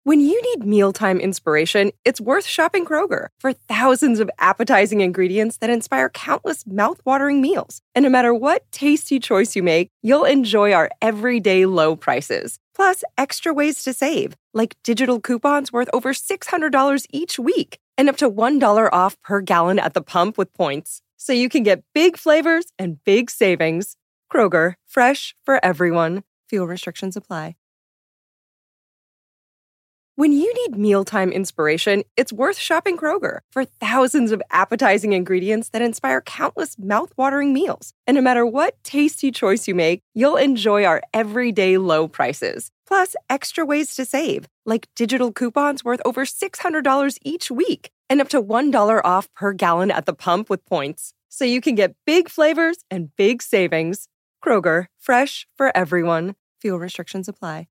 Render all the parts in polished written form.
When you need mealtime inspiration, it's worth shopping Kroger for thousands of appetizing ingredients that inspire countless mouth-watering meals. And no matter what tasty choice you make, you'll enjoy our everyday low prices. Plus, extra ways to save, like digital coupons worth over $600 each week and up to $1 off per gallon at the pump with points. So you can get big flavors and big savings. Kroger, fresh for everyone. Fuel restrictions apply. When you need mealtime inspiration, it's worth shopping Kroger for thousands of appetizing ingredients that inspire countless mouth-watering meals. And no matter what tasty choice you make, you'll enjoy our everyday low prices. Plus, extra ways to save, like digital coupons worth over $600 each week and up to $1 off per gallon at the pump with points. So you can get big flavors and big savings. Kroger, fresh for everyone. Fuel restrictions apply.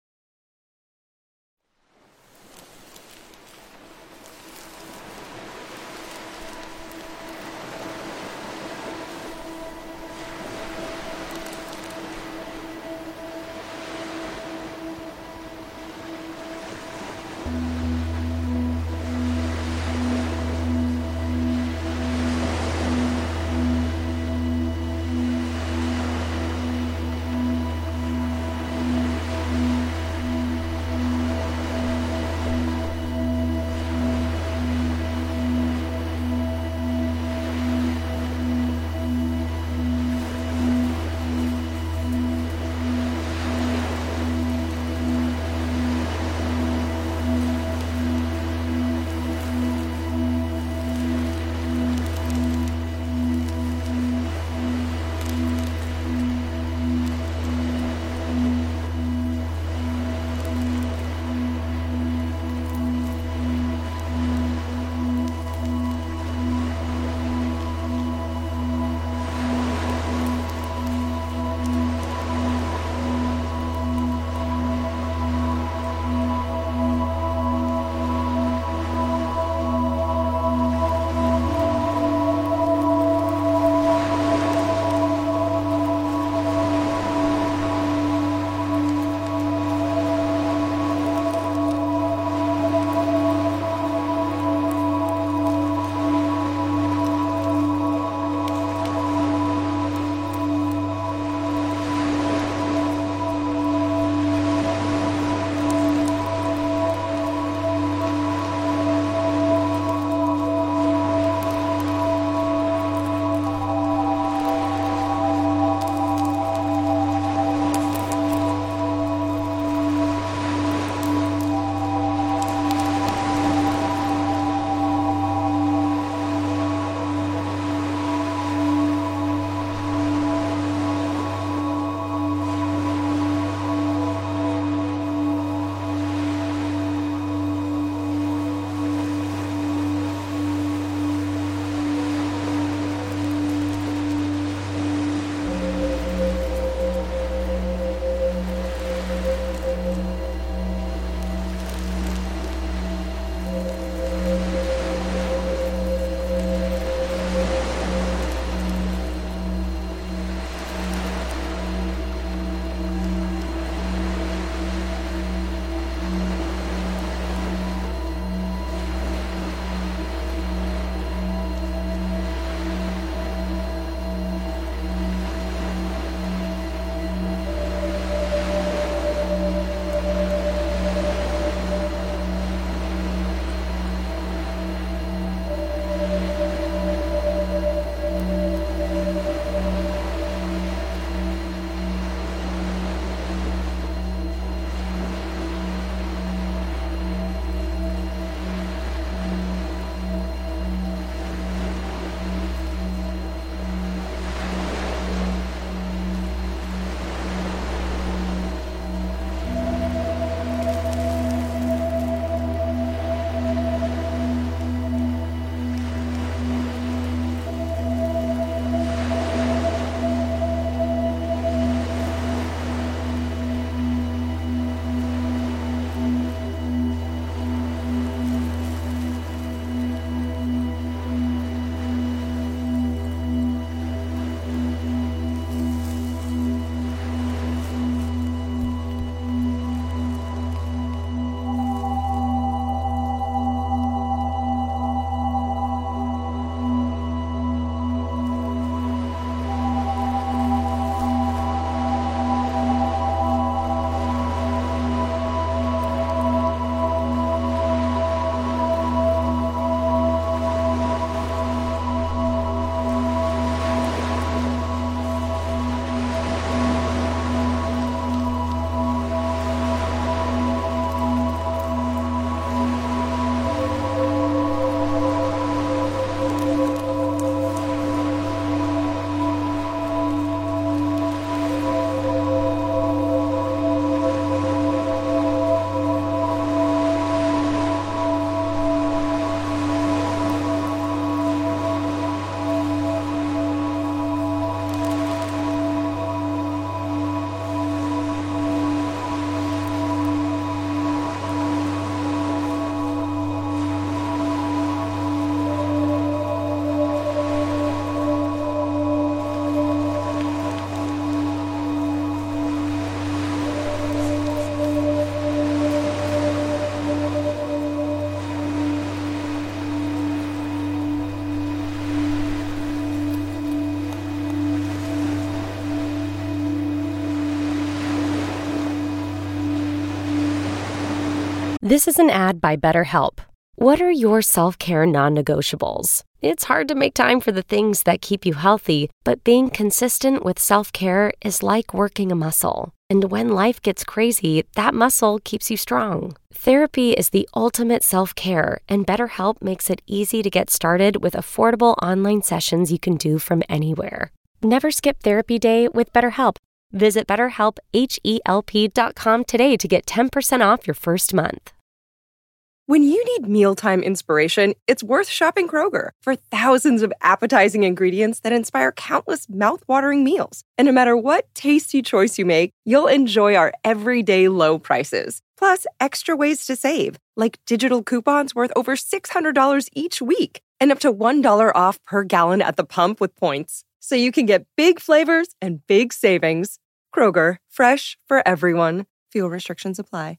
This is an ad by BetterHelp. What are your self-care non-negotiables? It's hard to make time for the things that keep you healthy, but being consistent with self-care is like working a muscle. And when life gets crazy, that muscle keeps you strong. Therapy is the ultimate self-care, and BetterHelp makes it easy to get started with affordable online sessions you can do from anywhere. Never skip therapy day with BetterHelp. Visit BetterHelp.com today to get 10% off your first month. When you need mealtime inspiration, it's worth shopping Kroger for thousands of appetizing ingredients that inspire countless mouth-watering meals. And no matter what tasty choice you make, you'll enjoy our everyday low prices. Plus, extra ways to save, like digital coupons worth over $600 each week and up to $1 off per gallon at the pump with points. So you can get big flavors and big savings. Kroger, fresh for everyone. Fuel restrictions apply.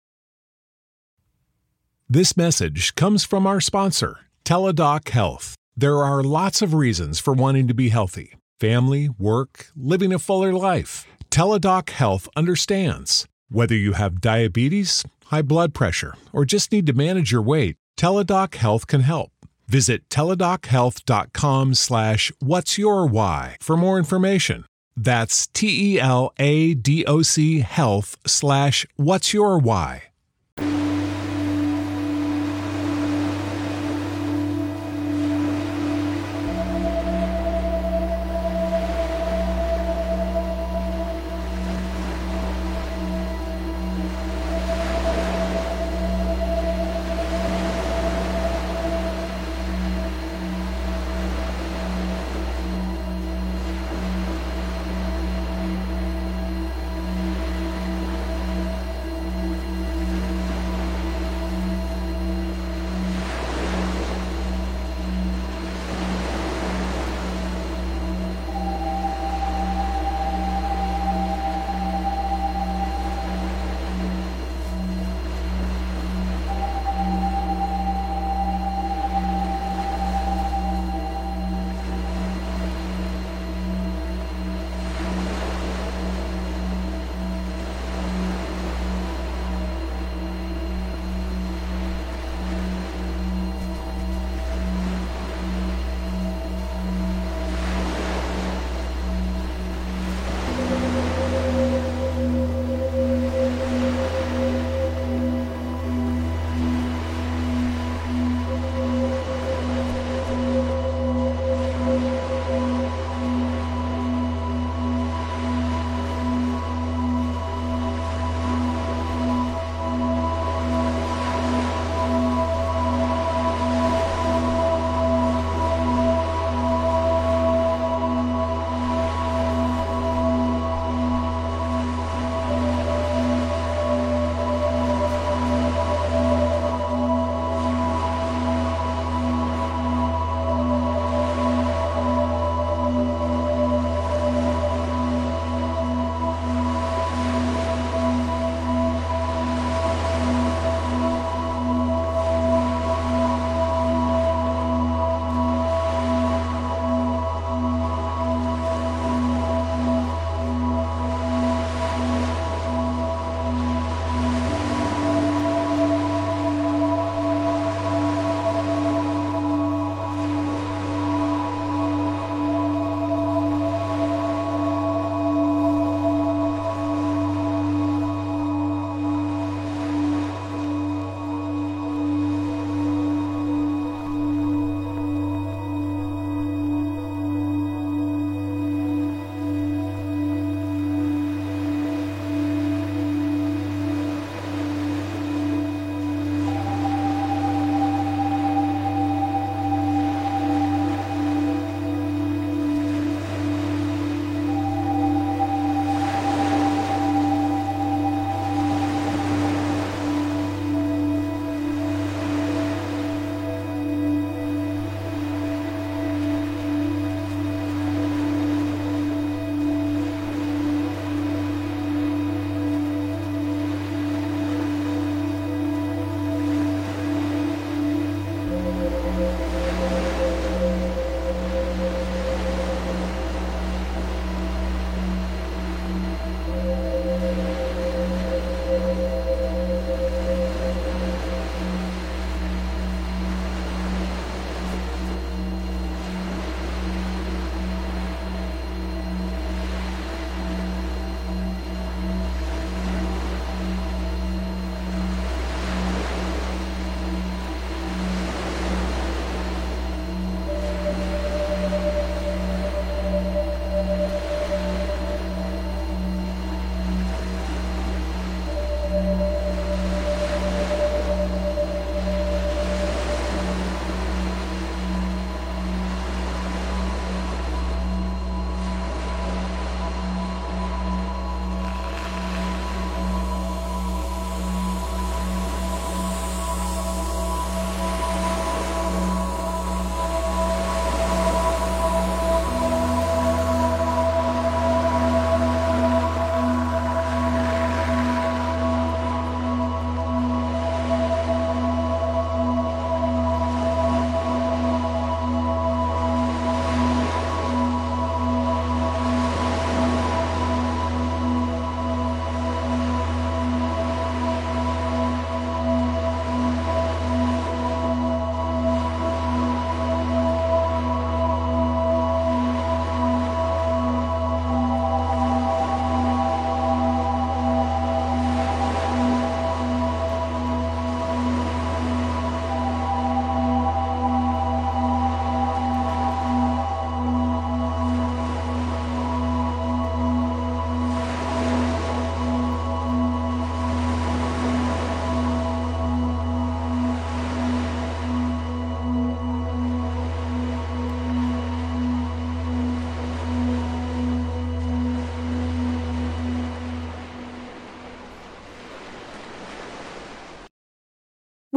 This message comes from our sponsor, Teladoc Health. There are lots of reasons for wanting to be healthy. Family, work, living a fuller life. Teladoc Health understands. Whether you have diabetes, high blood pressure, or just need to manage your weight, Teladoc Health can help. Visit teladochealth.com/what'syourwhy for more information. That's TELADOC health/what'syourwhy.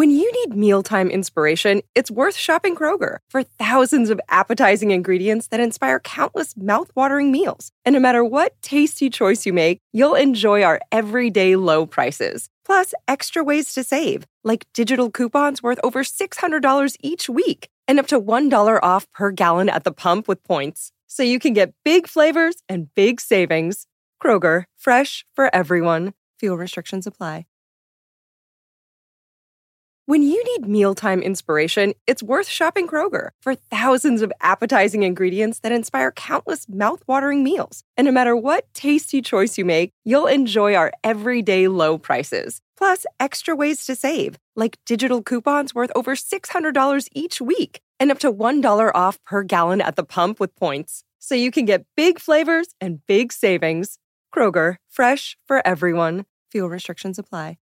When you need mealtime inspiration, it's worth shopping Kroger for thousands of appetizing ingredients that inspire countless mouthwatering meals. And no matter what tasty choice you make, you'll enjoy our everyday low prices. Plus, extra ways to save, like digital coupons worth over $600 each week and up to $1 off per gallon at the pump with points. So you can get big flavors and big savings. Kroger, fresh for everyone. Fuel restrictions apply. When you need mealtime inspiration, it's worth shopping Kroger for thousands of appetizing ingredients that inspire countless mouthwatering meals. And no matter what tasty choice you make, you'll enjoy our everyday low prices. Plus, extra ways to save, like digital coupons worth over $600 each week and up to $1 off per gallon at the pump with points. So you can get big flavors and big savings. Kroger, fresh for everyone. Fuel restrictions apply.